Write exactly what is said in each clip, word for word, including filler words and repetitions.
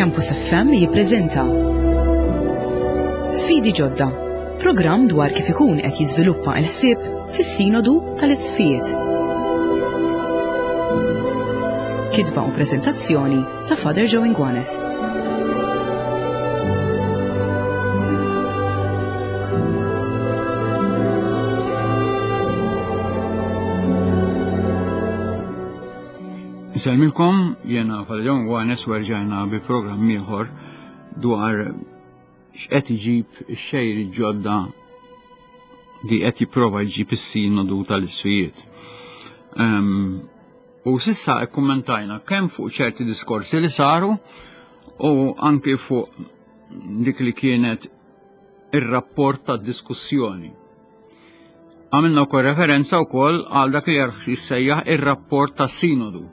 Campus F M jippreżenta Sfidi ġodda, programm dwar kif ikun qed jiżviluppa l-ħsieb fis-Sinodu tal-Isfijiet. Kitba u preżentazzjoni ta' Father Joe Ingwanes. Nisalmilkom, jena Father Joe Ingwanes u rġajna bi programm ieħor dwar x'qed iġib ix-xejri ġodda li qed jipprova jġib is-Sinodu tal-Isfijiet. Um, u sissa kkummentajna kemm fuq ċerti diskorsi li saru u anke fuq dik li kienet ir-rapport tad-diskussjoni. Għamilna wkoll referenza wkoll għal dak li jissejjaħ ir-rapport tas-Sinodu.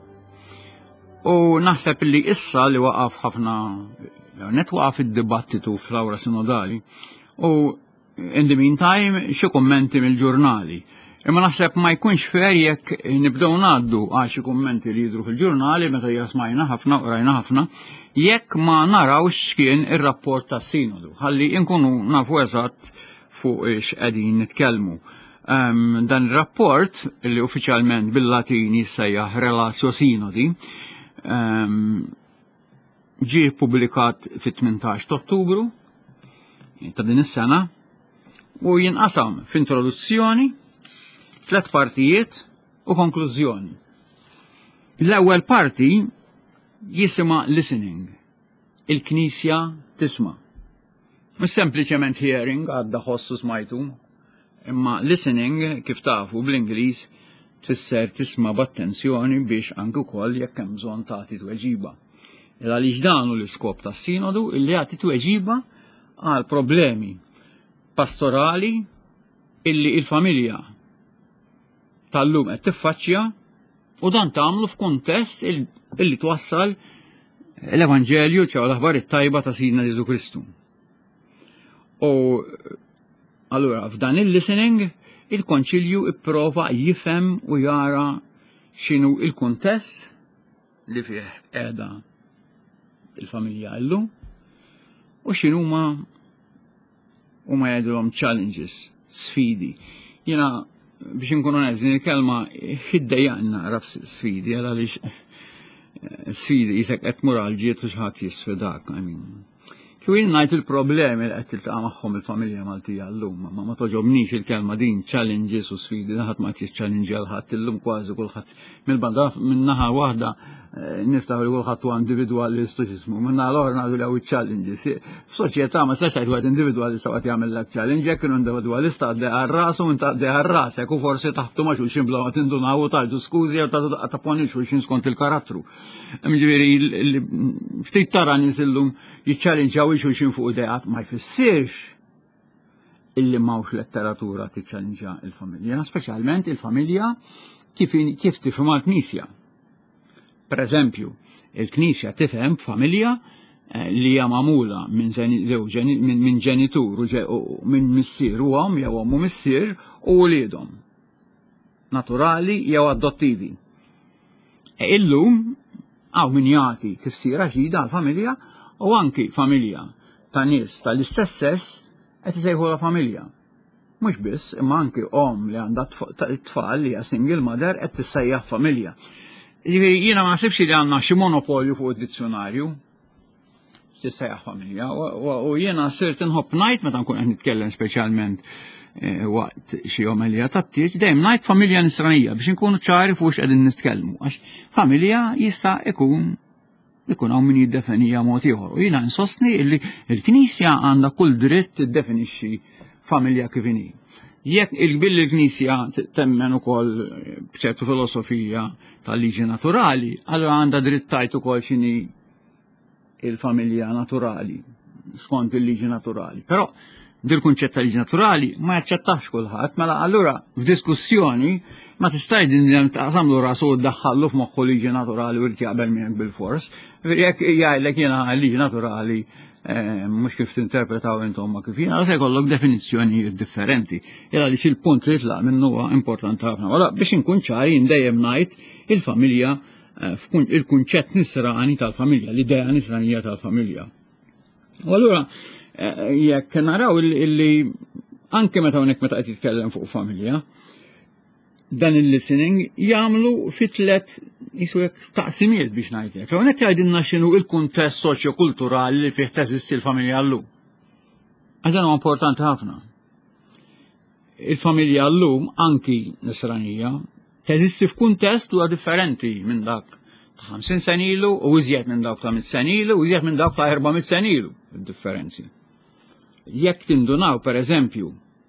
U naħseb li issa li waqaf ħafna, net waqaf id-dibattitu fl-awra sinodali, u in the meantime xi kummenti mill-ġurnali. Imma naħseb ma jkunx fair jekk nibdew ngħaddu għal xi kummenti li jidhru fil-ġurnali meta jasmajna ħafna u rajna ħafna, jekk ma narawx x'kien ir-rapport tas-Sinodu, ħalli nkunu nafu eżatt fuq x'qegħdin nitkellmu. Um, dan ir-rapport li uffiċjalment bil-Latin jissejjaħ Relatio Sinodi Um, ġie publikat fit-tmintax ta' Ottubru ta' din is-sena u jinqasam f'introduzzjoni, tliet partijiet u konklużjoni. L-ewwel parti jisimha listening, il-Knisja tisma'. Mhux sempliċement hearing għadda ħossu smajtu, imma listening kif tafu bl-Ingliż tfisser tisma' b'attenzjoni biex anke wkoll jekk hemm bżonn tagħti tweġiba. Il għaliex dan hu l-iskop tas-Sinodu illi jagħti tweġiba għal problemi pastorali illi l-familja tal-lum qed tiffaċċja u dan tagħmlu f'kuntest illi twassal l-Evanġelju ċew l-aħbar it-tajba ta' Sidna Ġesu Kristu. U allura f'dan il-listening il-Konċilju ipprova jifhem u jara x'inhu il-kuntest li fih qiegħda il-familja llum u x'inhuma huma jgħidulhom challenges, sfidi. Jiena biex inkunu neżin il-kelma ħiddejjaqna nara sfidi għaliex sfidi jisek qed tmur għal ġiet u xi ħadd jisfidak. Kien ngħid il-problemi li qed tiltaqa' magħhom il-familja Maltija llum, ma ma toġobnix il-kelma din challenges u sfidi, ħadd ma tiċċallenġja l ħadd illum kważi kulħadd mill-banda minn naħa waħda niftaħ li kulħadd huwa individwalist u x'ismu, minn naħa l-oħra nagħdu li hawn challenges. F'soċjetà ma sax wieħed individwalista waqt jagħmellek challenge, jekk kienu individwalista għaddej għar-rasu minn taqdej għar-rasek u forsi taħtu ma' xulxin bla ma tindunaw u tgħidu skużi jew tapponi xulxin skont il-karattru. Ġifieri ftit tara nies illum jiċċallenġjaw xulxin fuq idejat ma jfissirx illi m'hawnx letteratura tiċċallenġja l-familja, speċjalment il-familja kif kif tifhimha l-Knisja. Pereżempju, il-Knisja tifhem familja li hija magħmula minn ġenitur u minn missier u hemm jew hemm u missier u wliedhom. Naturali jew adottivi. Illum hawn min jagħti tifsira ġdida għall-familja u anki familja ta' nies tal-istess sess qed isejħulha familja. Mhux biss, imma anki om li għandha tfal li hija single mother qed tissejjaħ familja. Jiġifieri jiena ma naħsibx li għandna xi monopolju fuq id-dizzjonarju tissejjaħ familja u jiena sirt inħobb ngħid meta nkun qed nitkellem speċjalment waqt xi omelija tat-tieġ dejjem ngħid familja nisranija biex inkunu ċari fuq x'qegħdin nitkellmu għax familja jista' ikun ikun hawn min jiddefinija mod ieħor. U jiena insostni li l-Knisja għandha kull dritt tiddefinixxi familja kif inhi. Jekk il-bil il-Knisja temmen ukoll b'ċertu filosofija tal-liġi naturali, allura għandha dritt tgħid ukoll x'inhi il-familja naturali skont il-liġi naturali. Però dir kunċett ta' liġi naturali ma jaċċettax kulħadd, mela allura f'diskussjoni ma tistax din taqsamlu rasu ddaħħallu f'moħħu liġi naturali u jaqbel miegħek bil-fors. Jekk jgħidlek jiena liġi naturali mhux kif tinterpretaw intom ma kif jiena, se jkollok definizzjonijiet differenti. Illa li il-punt li jitlaq minnu huwa importanti ħafna. Wara biex inkun ċari dejjem ngħid il-familja il-kunċett nisrani tal-familja, l-idea nisranija tal-familja. U allura jekk naraw illi anke meta hawnhekk meta qed jitkellem fuq familja, dan il-listening jagħmlu fi tliet jiswek taqsimiet biex ngħidlek. Hawnhekk jgħidilna x'inhu l-kuntest soċjokulturali li fih teżisti l-familja llum. Għax dan huwa importanti ħafna. Il-familja llum anki nisranija teżisti f'kuntest huwa differenti minn dak ta' ħamsin sen ilu u iżjed minn dak ta' mit sen ilu u iżjed minn dak ta' erba'mit sen ilu id-differenzi. Jekk tindunaw pereżempju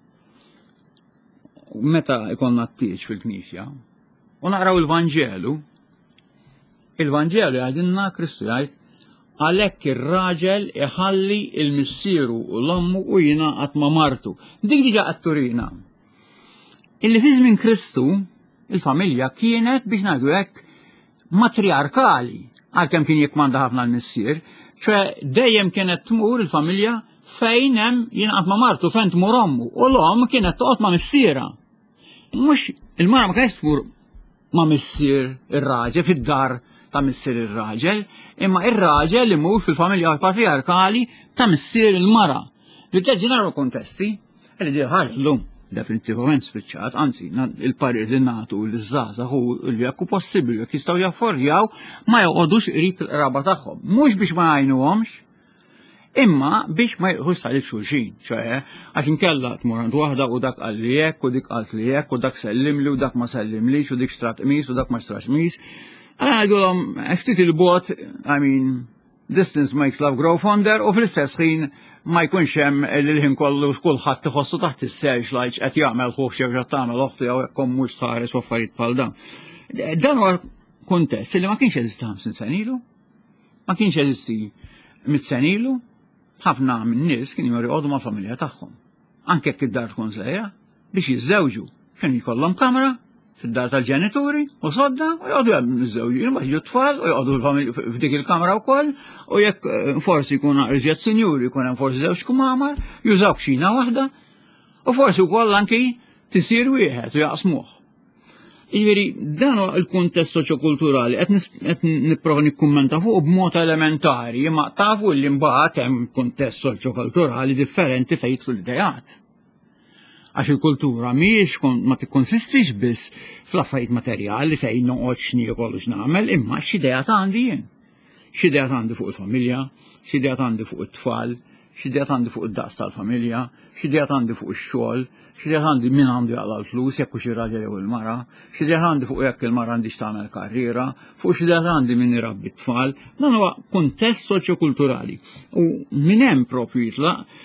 meta ikonna t-tieġ fil-Knisja u naqraw il-Vanġelu, il-Vanġelu jgħidilna Kristu jgħid għalhekk ir-raġel iħalli il-missieru u l-ommu u jingħaqad ma' martu. Dik diġà qed turina. Illi fi żmien Kristu il-familja kienet biex ngħidu hekk matriarkali għalkemm kien jikkmanda ħafna l-missier, ċe dejjem kienet tmur il-familja fejn hemm jingħaqad ma' martu fejn tmur ommu u l-omm kienet toqgħod ma' missiera. Mhux il-mara ma kienx tmur ma' missier ir-raġel fid-dar ta' missier ir-raġel, imma ir-raġel li mhux fil-familja patriarkali ta' missier il-mara. Li teġi naraw kontesti, li di ħarġlu definitivament spiċċat, anzi il-parir li nagħtu l-żgħażagħ u li jekk hu possibbli jekk jistgħu jafforjaw ma joqgħodux qrib il-qraba tagħhom. Mhux biex ma jgħinuhomx, imma biex ma jqħux salik xulxin, ċoħe, għax inkella tmur għand waħda u dak qal li hekk u dik qalt li hekk u dak sellimli u dak ma sellimlix u dik xtrat qmis u dak ma xtrax qmis. Għana għidulhom ftit il-bot, I mean, distance makes love grow fonder u fl-istess ħin ma jkunx hemm il-ħin kollu kulħadd iħossu taħt is-searchlight qed jagħmel ħuħ xi ħaġa tagħmel oħtu jew hekk mhux tħares u affarijiet bħal dan. Dan huwa kuntest li ma kienx jeżisti ħamsin sen ilu, ma kienx jeżisti mit sen ilu, ħafna minn nies kienu jqogħdu mal-familja tagħhom. Anke jekk id-dar tkun żgħira biex jiżżewġu kienu jkollhom kamra fid-dar tal-ġenituri u sodda u jgħodu jgħamlu niż-żewġi, imma jiġu tfal u jgħodu f'dik il-kamra wkoll u jekk forsi jkun iżjed sinjuri jkun hemm forsi żewġ kumamar, jużaw kxina waħda u forsi wkoll anki tisir wieħed u jaqsmuh. Jiġifieri dan huwa l-kuntest soċjokulturali qed nipprova nikkummenta fuq b'mod elementari, imma tafu li mbagħad hemm kuntest soċjokulturali differenti fejn jidħlu l-idejat. Għax il-kultura mhijiex ma tikkonsistix biss fl-affarijiet materjali fejn noqgħod x'niekol u x'nagħmel, imma x'idejat għandi jien. X'idejat għandi fuq il-familja, x'idejat għandi fuq it-tfal, x'idejat għandi fuq id-daqs tal-familja, x'idejat għandi fuq ix-xogħol, x'idejat għandi min għandu jaqla l-flus jekk hux ir-raġel jew il-mara, x'idejat għandi fuq jekk il-mara għandix tagħmel karriera, fuq x'idejat għandi min irabbi t-tfal, dan huwa kuntest soċjokulturali. U minn hemm propju jitlaq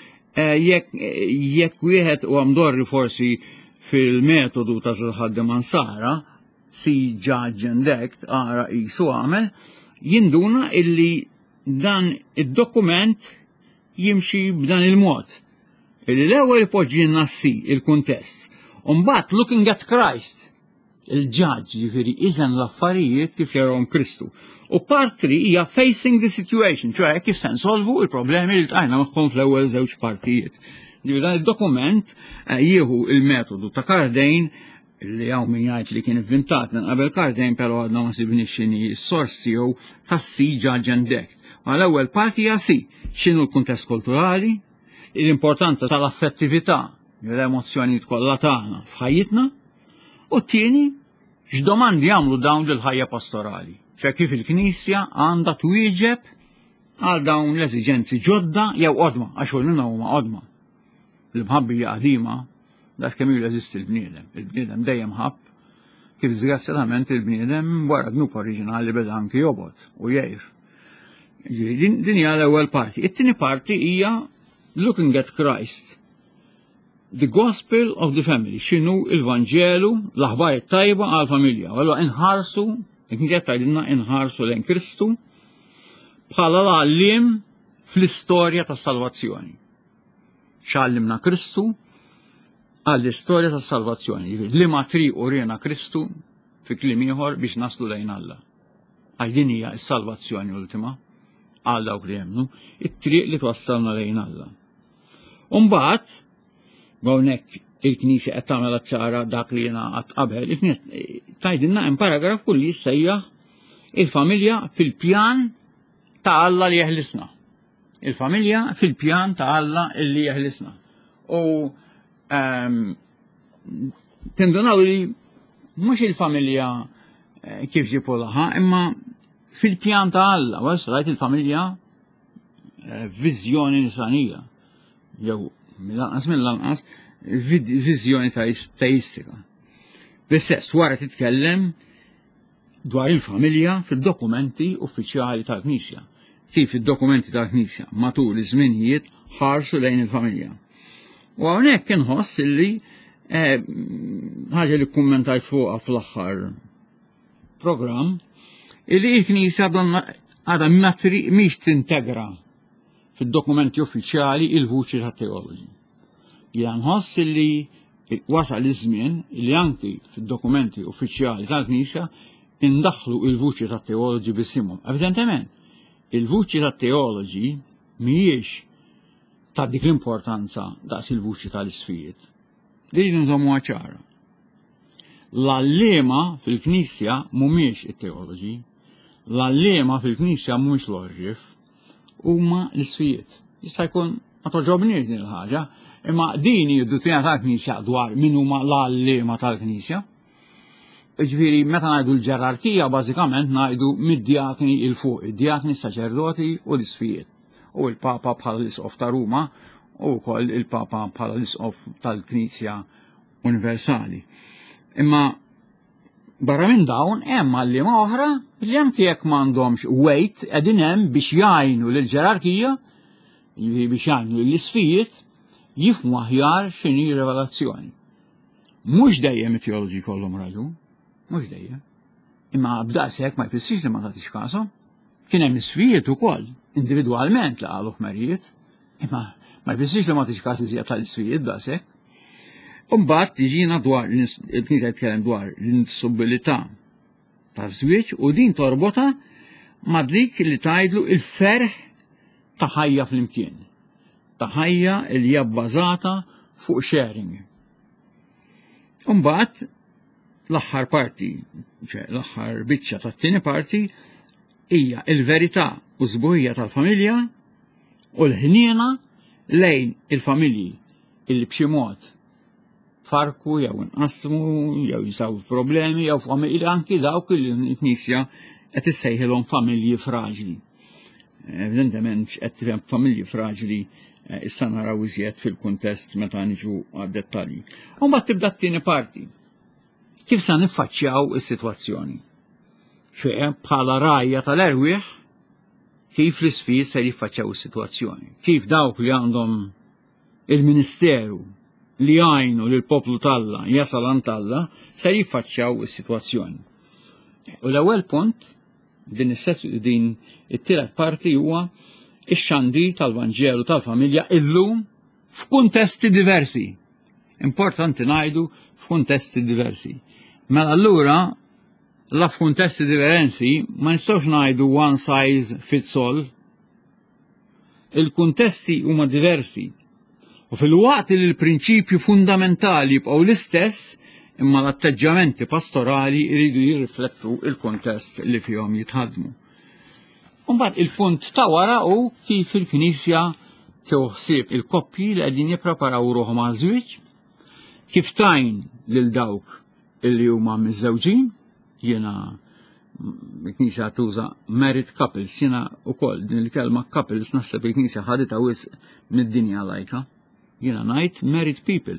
jekk wieħed u għamdorri forsi fil-metodu ta' s-ħaddim ansara, si judge and act, għara jisu għamel, jinduna illi dan id-dokument jimxi b'dan il-mod. Illi l-ewwel poġġinna si il-kuntest. Umbat looking at Christ, il-ġaġġ ġifieri iżen l-affarijiet kif jarahom Kristu. U part three hija facing the situation, ċoħe kif se nsolvu il-problemi li tqajna magħhom fl-ewwel żewġ partijiet. Ġifieri dan id-dokument jieħu il-metodu ta' Cardane li hawn min jgħid li kien ivvintat minn qabel Cardane però għadna ma sibniex x'inhi s-sors tiegħu tas-si judge and act. Ma l-ewwel parti hija si, x'inhu l-kuntest kulturali, l-importanza tal-affettività, l-emozzjonijiet kollha tagħna f'ħajjitna, u t-tieni x'domandi jagħmlu dawn lill-ħajja pastorali. ċe kif il-Knisja għandha twieġeb għal dawn l-eżiġenzi ġodda jew qodma, għax ulna huma qodma. Il-mħabbija qadima dak kemm ilu jeżisti l-bniedem. Il-bniedem dejjem ħabb, kif disgrazzjatament il-bniedem wara gnub oriġinali beda anki jobod u jgħir. Din hija l-ewwel parti. It-tieni parti hija looking at Christ. The Gospel of the Family, x'inhu l-Vanġelu, l-aħbar tajba għall-familja. Allura inħarsu, jekk tgħidilna inħarsu lejn Kristu bħala l-għalliem fl-istorja tas-salvazzjoni. X'għallimna Kristu għall-istorja tas-salvazzjoni. Liema triq urina Kristu fi kliem ieħor biex naslu lejn Alla. Għal din hija s-salvazzjoni ultima għal dawk li jemmnu, it-triq li twassalna lejn Alla. U mbagħad hawnhekk il-Knisja qed tagħmel ċara dak li jiena qatt qabel, tgħidilna hemm paragraf li jissejjaħ Il-familja fil-pjan ta' Alla li jeħlisna. Il-familja fil-pjan ta' Alla li jeħlisna. U tindunaw li mhux il-familja kif ġipu laħa, imma fil-pjan ta' Alla, was rajt il-familja viżjoni nisanija. Jew mill-lanqas mill-lanqas viżjoni teistika. Bl-istess wara titkellem dwar il-familja fid-dokumenti uffiċjali tal-Knisja. Kif id-dokumenti tal-Knisja matul iż-żminijiet ħarsu lejn il-familja. U hawnhekk inħoss li ħaġa li kkummentajt fuqha fl-aħħar programm illi l-Knisja għadha mhix tintegra fid-dokumenti uffiċjali il-vuċi tat-teoloġi. Jiena nħoss li wasal iż-żmien li anki fid-dokumenti uffiċjali tal-Knisja indaħħlu il-vuċi tat-teoloġi bisimhom. Evidentement, il-vuċi tat-teoloġi mhijiex ta' dik l-importanza daqs il-vuċi tal-isfijiet. Li nżommuha ċara. L-allema fil-Knisja mhumiex it-teoloġi, l-allema fil-Knisja mhumiex l-orġif, huma l-isfijiet. Jista' jkun ma toġobniex din il-ħaġa, imma din id-dottrina tal-Knisja dwar min huma l-allema tal-Knisja. Ġifieri meta ngħidu l-ġerarkija bażikament ngħidu mid-djakni il fuq, id-djakni saċerdoti u l-isfijiet. U l-Papa bħala l-Isqof ta' Ruma u wkoll il-Papa bħala l-Isqof tal-Knisja Universali. Imma barra minn dawn hemm għalliema oħra li anke jekk m'għandhomx weight qegħdin hemm biex jgħinu lill-ġerarkija, biex jgħinu lill-isfijiet jifhmu aħjar x'inhi rivelazzjoni. Mhux dejjem it-teoloġi jkollhom raġun, mhux dejjem. Imma b'daqshekk ma jfissirx li ma tagħtix każhom. Kien hemm isfijiet ukoll individwalment li qalu ħmerijiet, imma ma jfissirx li ma tagħtix każ iżjed tal-isfijiet b'daqshekk. Imbagħad tiġina dwar il-Knisja jitkellem dwar l-insubbilità taż-żwieġ u din torbota ma' dik li tgħidlu il-ferħ ta' ħajja flimkien. Ta' ħajja li hija bbażata fuq sharing. Imbagħad l-aħħar parti, l-aħħar biċċa tat-tieni parti hija l-verità u żbuħija tal-familja u l-ħniena lejn il-familji illi b'xi mod farku jew inqasmu jew jisaw problemi jew familji anki dawk li l-Knisja qed issejħilhom familji fraġli. Evidentement qed tifhem familji fraġli issa naraw iżjed fil-kuntest meta niġu għad-dettalji. U mbagħad tibda t-tieni parti. Kif sa niffaċċjaw is-sitwazzjoni? X'e bħala rajja tal-erwieħ kif l-isfijiet se jiffaċċjaw is-sitwazzjoni. Kif dawk li għandhom il-ministeru li jgħinu lil poplu talla jasal għand Alla se jiffaċċjaw is-sitwazzjoni. U l-ewwel punt din din it-tielet parti huwa ix-xandir tal-Vanġelu tal-familja illum f'kuntesti diversi. Importanti ngħidu f'kuntesti diversi. Mela allura la f'kuntesti diversi ma nistgħux ngħidu one size fits all. Il-kuntesti huma diversi. U fil-waqt li l-prinċipju fundamentali jibqgħu l-istess, imma l-atteġġamenti pastorali jridu jirriflettu il-kuntest li fihom jitħaddmu. Mbagħad il-punt ta' wara hu kif il-Knisja tieħu ħsieb il-koppji li qegħdin jippreparaw ruħhom għaż-żwieġ, kif tajn lil dawk illi huma miż-żewġin, jiena il-Knisja tuża married couples, jiena wkoll din il-kelma couples naħseb il-Knisja ħaditha wisq mid-dinja lajka. Jiena ngħid married people.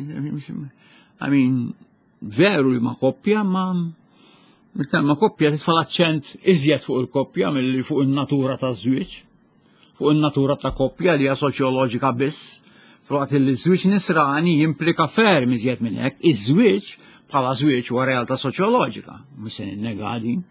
I mean, veru li ma koppja ma ma koppja titfal aċċent iżjed fuq il-koppja milli fuq in-natura taż-żwieġ, fuq in-natura ta' koppja li hija soċjoloġika biss. Fwaqt li żwieġ nisrani jimplika ferm iżjed minn hekk, iż-żwieġ bħala żwieġ huwa realtà soċjoloġika, mhux se ninnega din.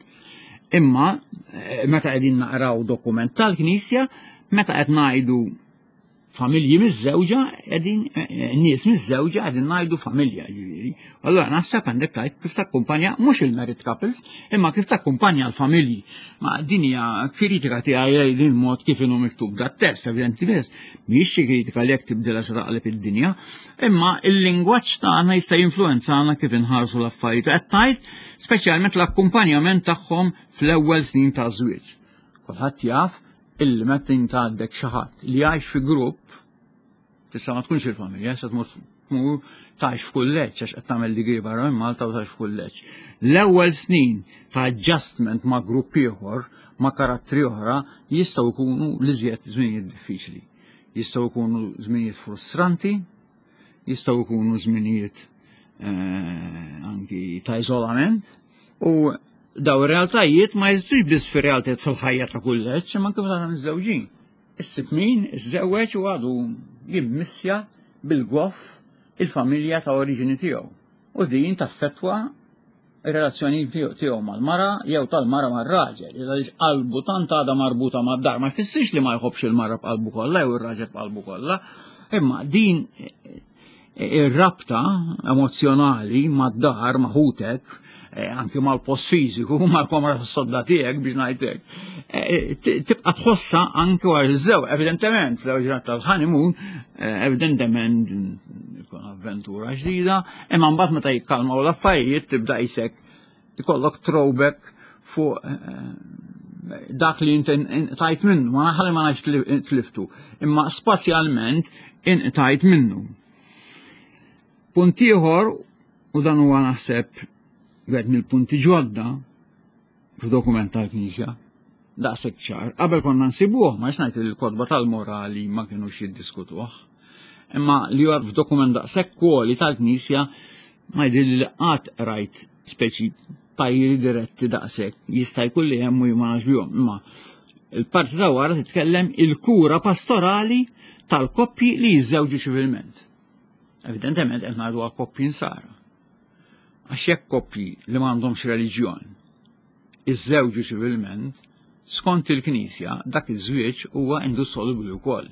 Imma meta qegħdin naqraw dokument tal-Knisja, meta qed ngħidu familji miż-żewġa qegħdin nies miż-żewġa qegħdin ngħidu familja ġifieri. Allura naħseb għandek tgħid kif takkumpanja mhux il-married couples, imma kif takkumpanja l-familji. Ma din hija kritika tiegħi din mod kif inhu miktub dat-test, evidentiment mhix xi kritika li jekk tibdilha se taqleb id-dinja, imma il-lingwaġġ tagħna jista' jinfluwenzana kif inħarsu l-affarijiet. Qed tgħid speċjalment l-akkumpanjament tagħhom fl-ewwel snin ta' żwieġ. Kulħadd jaf illi meta inti għandek xi ħadd li jgħix fi grupp tista' ma tkunx il-familja, se tmur tmur tgħix f'kulleġġ għax qed tagħmel degree barra minn Malta u tgħix f'kulleġġ. L-ewwel snin ta' adjustment ma' grupp ieħor ma' karattri oħra jistgħu jkunu l-iżjed żminijiet diffiċli. Jistgħu jkunu żminijiet frustranti, jistgħu jkunu żminijiet anki ta' iżolament u daw ir-realtajiet ma jeżistux biss fir-realtajiet fil-ħajja ta' kulleġġ, imma kif tagħna miż-żewġin. Issib min iż-żewweġ u għadu jimmissja bil-goff il-familja ta' oriġini tiegħu. U din taffettwa ir-relazzjoni tiegħu mal-mara jew tal-mara mar-raġel, għaliex qalbu tant għadha marbuta mad-dar, ma jfissirx li ma jħobbx il-mara b'qalbu kollha jew ir-raġel b'qalbu kollha, imma din ir-rabta emozjonali mad-dar maħutek anki mal-post fiżiku, mal-komra tas-sodda tiegħek biex ngħidlek. Tibqa' tħossha anke wara iż-żewġ, evidentement fl-ewwel tal-honeymoon, evidentement ikun avventura ġdida, imma mbagħad meta jikkalmaw l-affarijiet tibda jsek ikollok throwback fuq dak li inti tajt minnu, ma naħalli ma ngħidx tliftu, imma spazjalment inqtajt minnu. Punt ieħor u dan huwa naħseb għed mill-punti ġodda f'dokument tal-Knisja, daqshekk ċar, qabel konna nsibuh, ma ngħid li l-kodba tal-morali ma kinux jiddiskutuh. Imma li huwa f'dokument daqshekk kwoli tal-Knisja ma jidhirli li qatt rajt speċi pajjieri diretti daqshekk jista' jkun li hemm u ma nafx bihom, imma il-parti ta' wara titkellem il-kura pastorali tal-koppji li jiżżewġu ċivilment. Evidentement qed ngħidu għal koppji nsara. Għax jekk koppji li m'għandhomx reliġjon iż-żewġu ċivilment, skont il-Knisja dak iż-żwieġ huwa indissolubbli wkoll.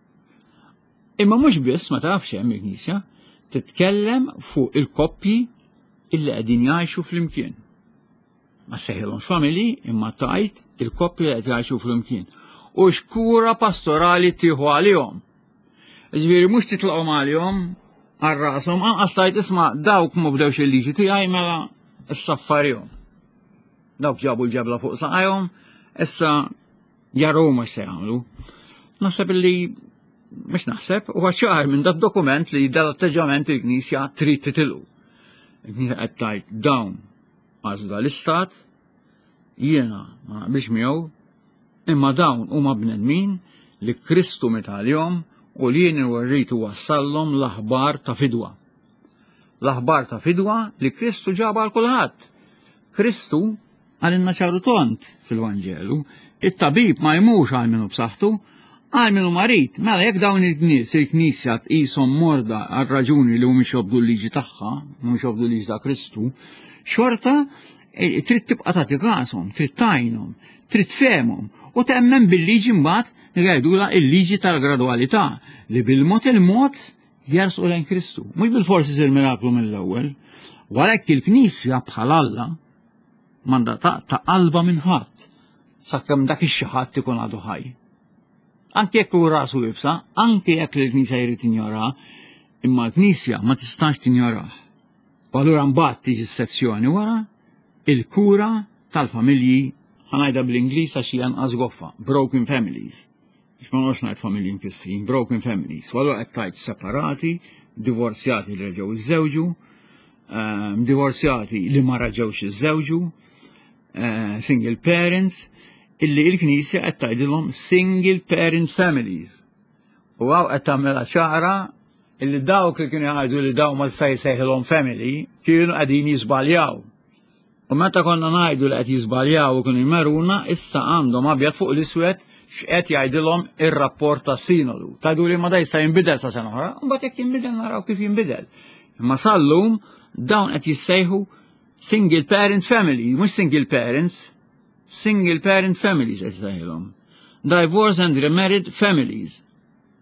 Imma mhux biss ma tafx hemm il-Knisja titkellem fuq il-koppji illi qegħdin jgħixu flimkien. Ma sejħilhomx familji imma tajt il-koppji li qed jgħixu flimkien. U x'kura pastorali tieħu għalihom. Ġifieri mhux titlaqhom għalihom għal-rasom, anqas tajt isma' dawk ma bdewx il-liġi tiegħi mela s-saffarihom. Dawk ġabu l-ġebla fuq saqajhom, issa jaraw ma se jagħmlu. Naħseb li mhux naħseb huwa ċar minn dak dokument li dal-atteġġament il-Knisja trid titilqu. Il-Knisja qed tajt dawn għażlu dal-istat, jiena ma naqbilx miegħu, imma dawn huma bnedmin li Kristu mitalihom u li jien irritu wassallhom l-aħbar ta' fidwa. L-aħbar ta' fidwa li Kristu ġaba għal kulħadd. Kristu għalinna ċaru tont fil-Vanġelu, it-tabib ma jmux għal minnu b'saħħtu, għal minnu marit, mela jekk dawn il-knies il-Knisja tqishom morda għal raġuni li mhumiex jobdu l-liġi tagħha, mhumiex jobdu l-liġi ta' Kristu, xorta trid tibqa' tagħti każhom, trid tajnhom, trid tfehmhom u temmen bil-liġi mbagħad jgħidula il-liġi tal-gradwalità li bil-mod il-mod jersqu lejn Kristu. Mhux bil-forsi sir miraklu mill-ewwel, għalhekk il-Knisja bħal Alla m'għandha ta' qalba minn ħadd sakemm dak ix-xi ħadd ikun għadu ħaj. Anke jekk hu rasu jibsa, anke jekk il-Knisja jrid tinjorah, imma l-Knisja ma tistax tinjorah. U allura mbagħad tiġi s-sezzjoni wara il-kura tal-familji ħanajda bl-Ingliż għax hija anqas goffa, broken families. Biex ma nogħodx ngħid familji mkissrin, broken families. U allura qed tgħid separati, divorzjati li reġgħu iż-żewġu, divorzjati li ma raġgħux iż-żewġu, single parents, illi l-Knisja qed tgħidilhom single parent families. U għaw qed tagħmilha ċara illi dawk li kienu jgħidu li daw ma se jsejħilhom family kienu qegħdin jiżbaljaw. U meta konna ngħidu li qed jiżbaljaw u kienu jmeruna, issa għandhom abjad fuq l-iswed x'qed jgħidilhom ir-rapport tas-sinodu. Tgħidu li ma da jista' jinbidel sa sena oħra, mbagħad jekk jinbidel naraw kif jinbidel. Imma sallum dawn qed jissejħu single parent family, mhux single parents, single parent families qed jissejħilhom. Divorce and remarried families.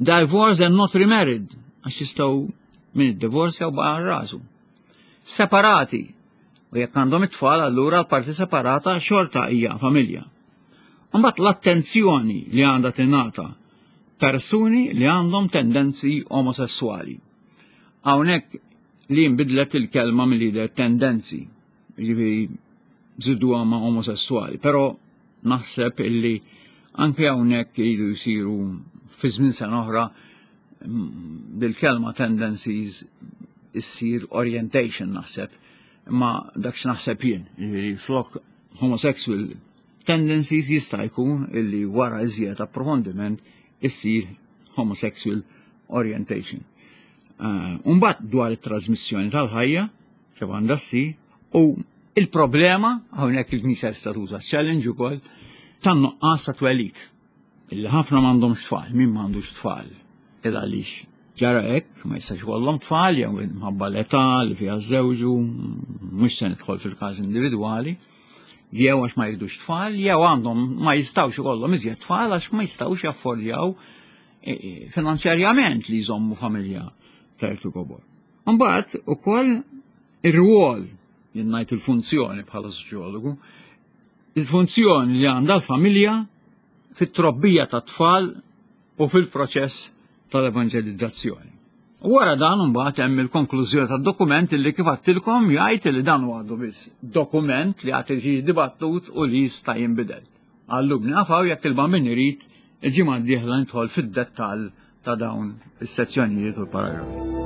Divorced and not remarried, għax jistgħu min id-divorzja u baqa' rasu. Separati, u jekk għandhom it-tfal allura l-parti separata xorta hija familja. Mbagħad l-attenzjoni li għandha tingħata persuni li għandhom tendenzi omosessuali. Hawnhekk li nbidlet il-kelma mill-lider tendenzi, jiġifieri żiduha ma' omosessuali, però naħseb illi anke hawnhekk iridu jsiru fi żmien sena oħra bil-kelma tendencies issir orientation naħseb, ma dak x'naħseb jien, jiġifieri flok homosexual tendencies jista' jkun illi wara iżjed approfondiment issir homosexual orientation. Mbagħad dwar it-trasmissjoni tal-ħajja kif għandha ssir u il-problema hawnhekk il-Knisja tista' tuża challenge ukoll tan-nuqqas ta' twelid. Illi ħafna m'għandhomx tfal, min m'għandux tfal. Il għaliex ġara hekk ma jistax ikollhom tfal jew minħabba l-età li fiha żewġu, mhux se nidħol fil-każ individwali, jew għax ma jridux tfal, jew għandhom ma jistgħux ikollhom iżjed tfal għax ma jistgħux jaffordjaw finanzjarjament li jżommu familja tertu kobor. Mbagħad ukoll ir-rwol jien ngħid il-funzjoni bħala soċjologu, il-funzjoni li għandha l-familja fit-trobbija ta' tfal u fil-proċess tal-evanġelizzazzjoni. Wara dan mbagħad hemm il-konklużjoni tad-dokument li kif għattilkom jgħid li dan huwa biss dokument li għad jiġi dibattut u li jista' jinbidel. Allum nafaw jekk il-bambin irid il-ġimgħa d-dieħla nidħol fid-dettall ta' dawn is-sezzjonijiet u l-paragrafi.